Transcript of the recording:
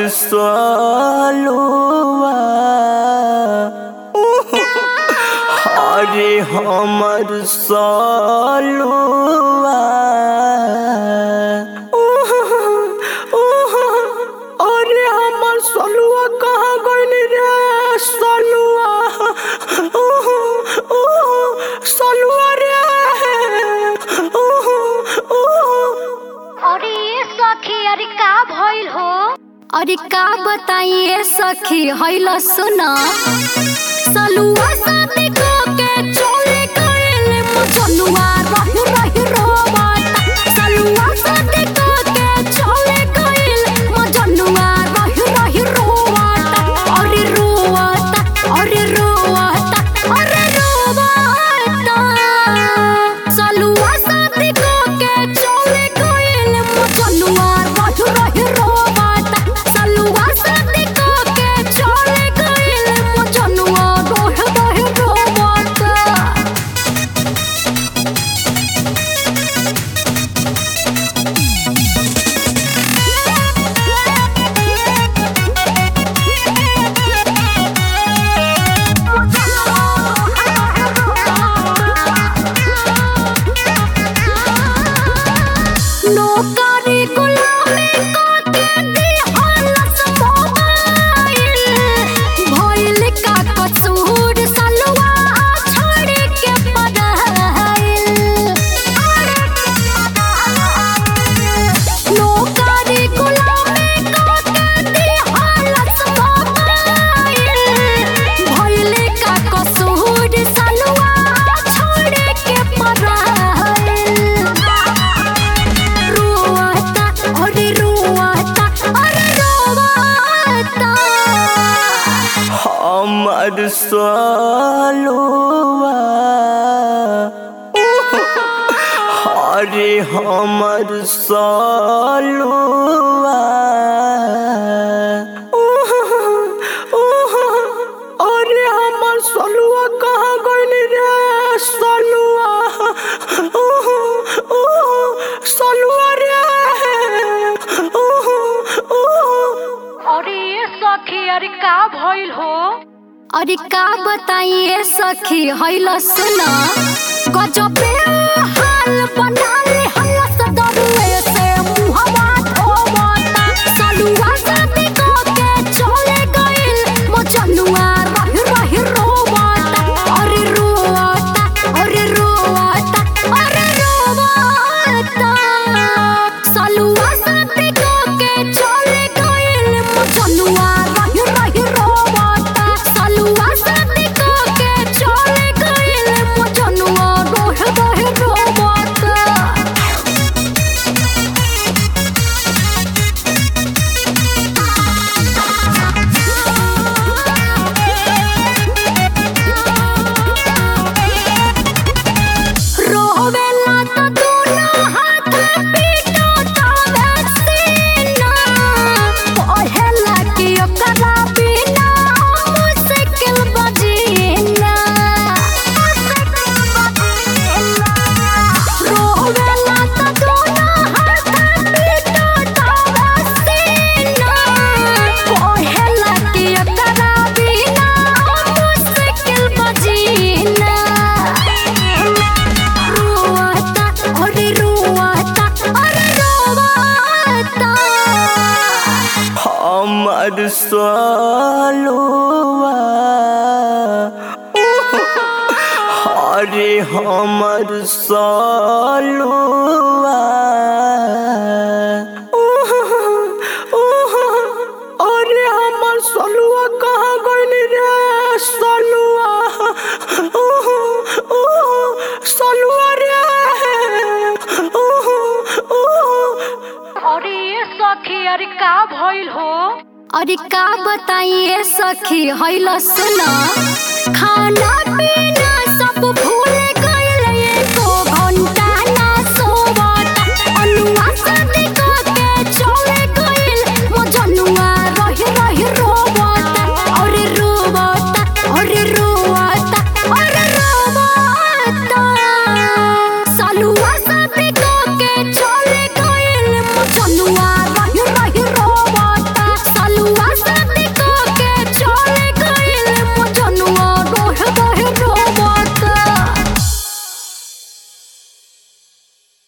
सलुआ अरे हमर सलुआ अरे हमर सलुआ कहाँ गइल रे सलुआ सलुआ रे अरे ये सखी अरे का भइल हो। अरे का बताइए सखी हैल सुना सलुआ शादी को के चले गइल मजनुआ रही रही रोवाता सलुआ शादी को के चले गइल मजनुआ रही रही रोवाता अरे रोवाता अरे रोवाता अरे रोवाता सलुआ शादी को के चले गइल मजनुआ रही रही रोवाता सलुआ शादी को के चले गइल मजनुआ रही रही रोवाता। नौकरी गुलामी काटे दिहलस मोबाइल भइल का कसूर सलुआ छोड़ के पढ़ाइल नौकरी गुलामी काटे दिहलस मोबाइल भइल का कसूर सलुआ छोड़ के पढ़ाइल रोवाता अरे रोवाता अरे रोवाता हमर सलुआ अरे हमर सलुआ अरे हमर सलुआ कहाँ गइल रे सलुआ सलुआ रे अरे ये सखी अरे का भइल हो। अरे का बताइए सखी हैल सुना गजबे हाल बनाले हलस दरुए से मुहवा धोवता सलुआ शादी को के चले गइल मजनुआ रही रही रोवाता अरे रोवाता अरे रोवाता अरे रोवाता सलुआ शादी को के चले गइल मजनुआ रही रही रोवाता सलुआ शादी को के चले गइल मजनुआ रही रही रोवाता। रोवेला त दुनो हाथ पीटो तावे सीना पहेला कि ओकरा बिना मुश्किल बजीना रोवेला त दुनो हाथ पीटो तावे सीना पहेला कि ओकरा बिना मुश्किल बजीना रोवाता अरे रोवाता अरे रोवाता हमर सलुआ अरे हमर सलुआ अरे हमर सलुआ कहाँ गइल रे सलुआ सलुआ रे अरे ये सखी अरे का भइल हो। अरे का बताइए सखी हैल सुना खाना पीना सब भूल